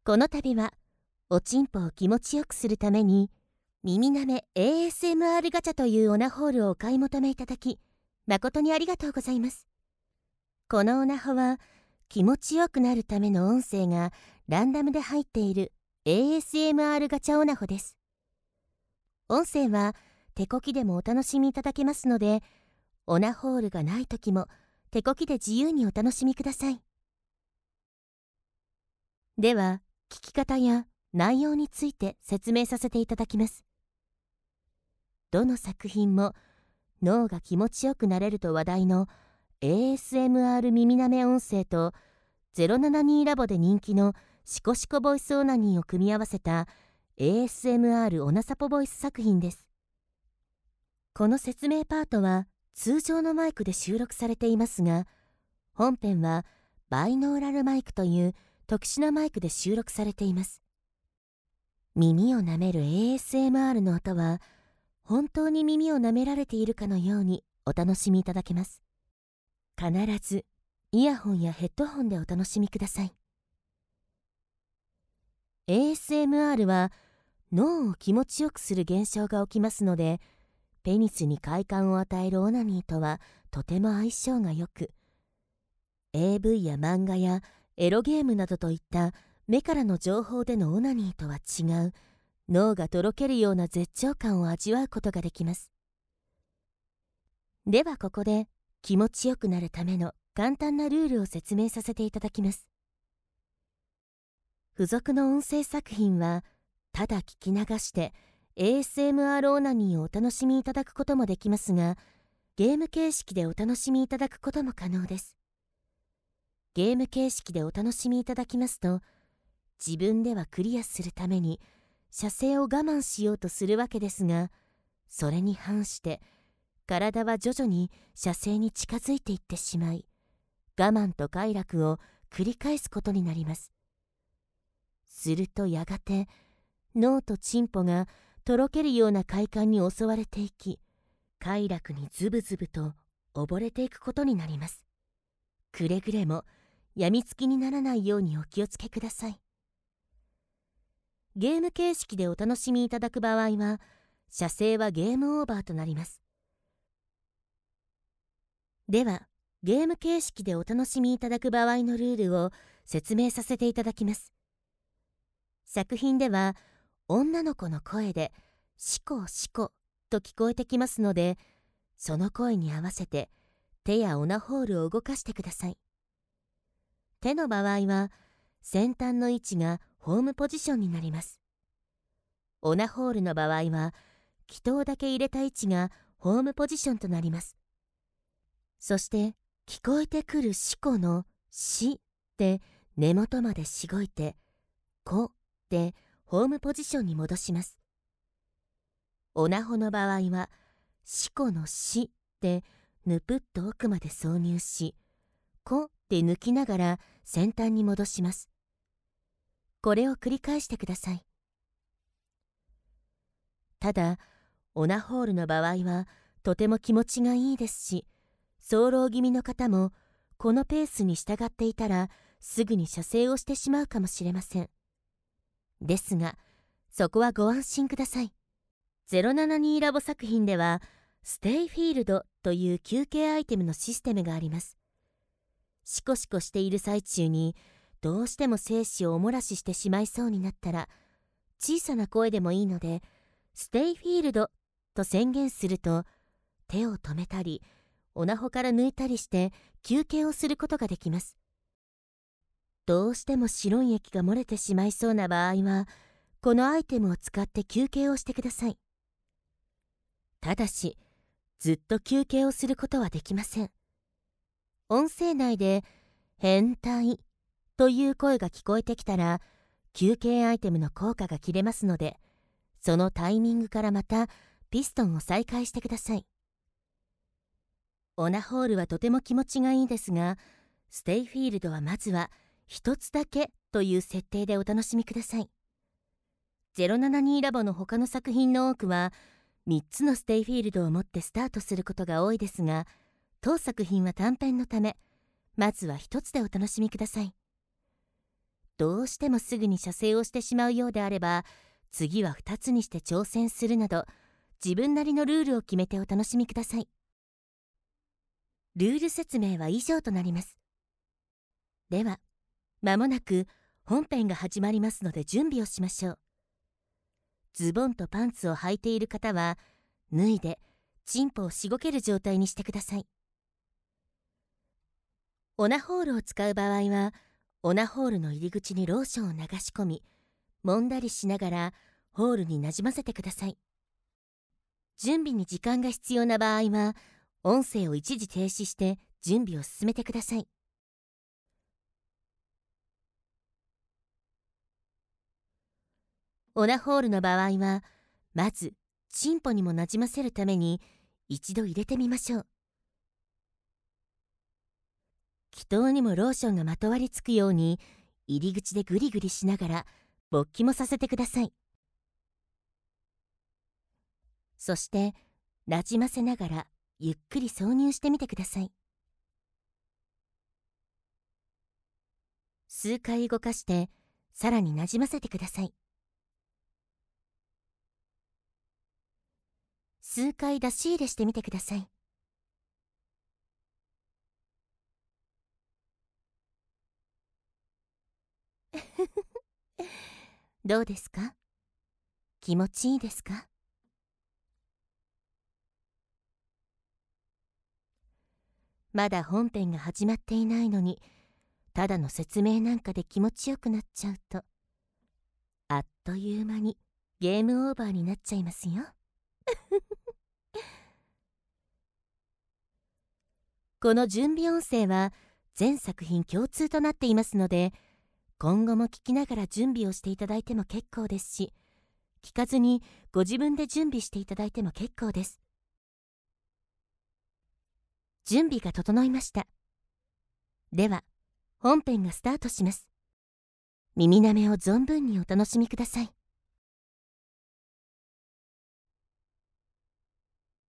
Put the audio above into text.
この度はおちんぽを気持ちよくするために耳なめ ASMR ガチャというオナホールをお買い求めいただき誠にありがとうございます。このオナホは気持ちよくなるための音声がランダムで入っている ASMR ガチャオナホです。音声は手こきでもお楽しみいただけますので、オナホールがない時も手こきで自由にお楽しみください。では聞き方や内容について説明させていただきます。どの作品も脳が気持ちよくなれると話題の ASMR 耳なめ音声と072ラボで人気のシコシコボイスオナニーを組み合わせた ASMR オナサポボイス作品です。この説明パートは通常のマイクで収録されていますが、本編はバイノーラルマイクという特殊なマイクで収録されています。耳を舐める ASMR の音は本当に耳を舐められているかのようにお楽しみいただけます。必ずイヤホンやヘッドホンでお楽しみください。ASMR は脳を気持ちよくする現象が起きますので、ペニスに快感を与えるオナニーとはとても相性が良く、AV や漫画やエロゲームなどといった目からの情報でのオナニーとは違う、脳がとろけるような絶頂感を味わうことができます。ではここで気持ちよくなるための簡単なルールを説明させていただきます。付属の音声作品はただ聞き流して ASMR オナニーをお楽しみいただくこともできますが、ゲーム形式でお楽しみいただくことも可能です。ゲーム形式でお楽しみいただきますと、自分ではクリアするために射精を我慢しようとするわけですが、それに反して体は徐々に射精に近づいていってしまい、我慢と快楽を繰り返すことになります。するとやがて脳とチンポがとろけるような快感に襲われていき、快楽にズブズブと溺れていくことになります。くれぐれもやみつきにならないようにお気をつけください。ゲーム形式でお楽しみいただく場合は、射精はゲームオーバーとなります。では、ゲーム形式でお楽しみいただく場合のルールを説明させていただきます。作品では、女の子の声でシコシコと聞こえてきますので、その声に合わせて手やオナホールを動かしてください。手の場合は、先端の位置がホームポジションになります。オナホールの場合は、気筒だけ入れた位置がホームポジションとなります。そして、聞こえてくるシコのシで根元までしごいて、コでホームポジションに戻します。オナホの場合は、シコのシでぬぷっと奥まで挿入し、コで抜きながら先端に戻します。これを繰り返してください。ただ、オナホールの場合はとても気持ちがいいですし、早漏気味の方もこのペースに従っていたらすぐに射精をしてしまうかもしれません。ですが、そこはご安心ください。072ラボ作品では、ステイフィールドという休憩アイテムのシステムがあります。シコシコしている最中にどうしても精子をお漏らししてしまいそうになったら、小さな声でもいいので、ステイフィールドと宣言すると、手を止めたり、オナホから抜いたりして休憩をすることができます。どうしても白い液が漏れてしまいそうな場合は、このアイテムを使って休憩をしてください。ただし、ずっと休憩をすることはできません。音声内で変態という声が聞こえてきたら、休憩アイテムの効果が切れますので、そのタイミングからまたピストンを再開してください。オナホールはとても気持ちがいいですが、ステイフィールドはまずは一つだけという設定でお楽しみください。072ラボの他の作品の多くは、3つのステイフィールドを持ってスタートすることが多いですが、当作品は短編のため、まずは一つでお楽しみください。 どうしてもすぐに射精をしてしまうようであれば、次は2つにして挑戦するなど、自分なりのルールを決めてお楽しみください。ルール説明は以上となります。では、まもなく本編が始まりますので準備をしましょう。ズボンとパンツを履いている方は、脱いでチンポをしごける状態にしてください。オナホールを使う場合は、オナホールの入り口にローションを流し込み、揉んだりしながらホールになじませてください。準備に時間が必要な場合は、音声を一時停止して準備を進めてください。オナホールの場合は、まずチンポにもなじませるために一度入れてみましょう。気筒にもローションがまとわりつくように、入り口でグリグリしながら勃起もさせてください。そしてなじませながらゆっくり挿入してみてください。数回動かしてさらになじませてください。数回出し入れしてみてください。どうですか？気持ちいいですか？まだ本編が始まっていないのに、ただの説明なんかで気持ちよくなっちゃうと、あっという間にゲームオーバーになっちゃいますよ。この準備音声は全作品共通となっていますので、今後も聞きながら準備をしていただいても結構ですし、聞かずにご自分で準備していただいても結構です。準備が整いました。では、本編がスタートします。耳なめを存分にお楽しみください。